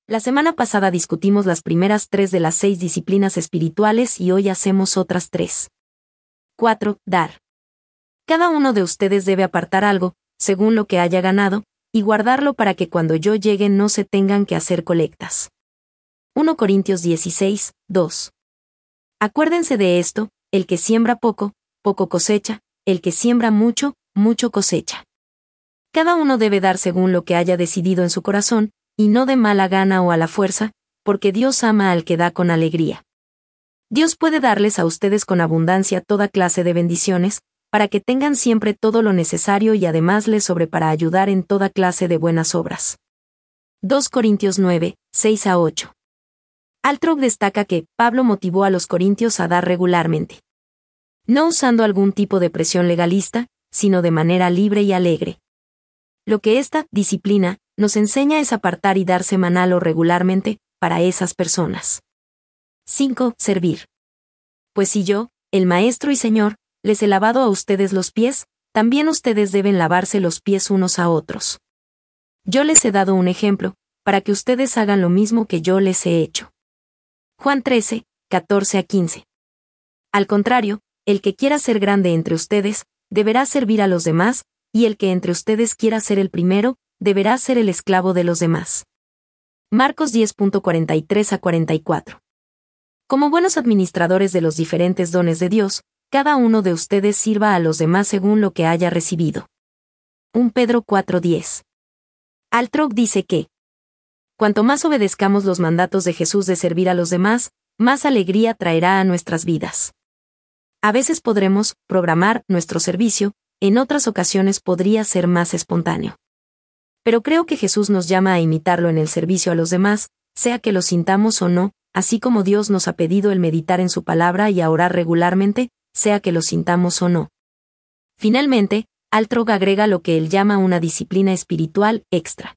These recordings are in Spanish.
La semana pasada discutimos las primeras 3 de las 6 disciplinas espirituales y hoy hacemos otras 3. 4. Dar. Cada uno de ustedes debe apartar algo, según lo que haya ganado, y guardarlo para que cuando yo llegue no se tengan que hacer colectas. 1 Corintios 16, 2. Acuérdense de esto, el que siembra poco, poco cosecha, el que siembra mucho, mucho cosecha. Cada uno debe dar según lo que haya decidido en su corazón, y no de mala gana o a la fuerza, porque Dios ama al que da con alegría. Dios puede darles a ustedes con abundancia toda clase de bendiciones, para que tengan siempre todo lo necesario y además les sobre para ayudar en toda clase de buenas obras. 2 Corintios 9, 6 a 8. Altrog destaca que Pablo motivó a los corintios a dar regularmente. No usando algún tipo de presión legalista, sino de manera libre y alegre. Lo que esta disciplina nos enseña es apartar y dar semanal o regularmente para esas personas. 5. Servir. Pues si yo, el Maestro y Señor, les he lavado a ustedes los pies, también ustedes deben lavarse los pies unos a otros. Yo les he dado un ejemplo, para que ustedes hagan lo mismo que yo les he hecho. Juan 13, 14 a 15. Al contrario, el que quiera ser grande entre ustedes, deberá servir a los demás, y el que entre ustedes quiera ser el primero, deberá ser el esclavo de los demás. Marcos 10.43 a 44. Como buenos administradores de los diferentes dones de Dios, cada uno de ustedes sirva a los demás según lo que haya recibido. 1 Pedro 4:10. Altrog dice que cuanto más obedezcamos los mandatos de Jesús de servir a los demás, más alegría traerá a nuestras vidas. A veces podremos programar nuestro servicio, en otras ocasiones podría ser más espontáneo. Pero creo que Jesús nos llama a imitarlo en el servicio a los demás, sea que lo sintamos o no, así como Dios nos ha pedido el meditar en su palabra y a orar regularmente, sea que lo sintamos o no. Finalmente, Altrog agrega lo que él llama una disciplina espiritual extra.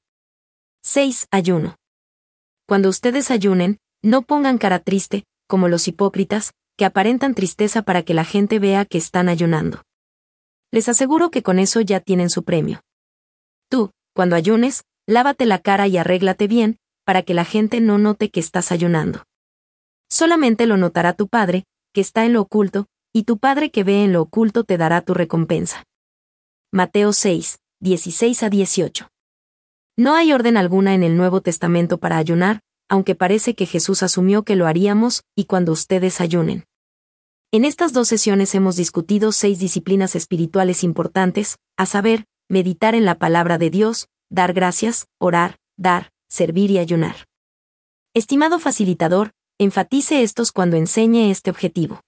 6. Ayuno. Cuando ustedes ayunen, no pongan cara triste, como los hipócritas, que aparentan tristeza para que la gente vea que están ayunando. Les aseguro que con eso ya tienen su premio. Tú, cuando ayunes, lávate la cara y arréglate bien, para que la gente no note que estás ayunando. Solamente lo notará tu Padre, que está en lo oculto, y tu Padre que ve en lo oculto te dará tu recompensa. Mateo 6, 16 a 18. No hay orden alguna en el Nuevo Testamento para ayunar, aunque parece que Jesús asumió que lo haríamos, y cuando ustedes ayunen. En estas 2 sesiones hemos discutido 6 disciplinas espirituales importantes, a saber, meditar en la palabra de Dios, dar gracias, orar, dar, servir y ayunar. Estimado facilitador, enfatice estos cuando enseñe este objetivo.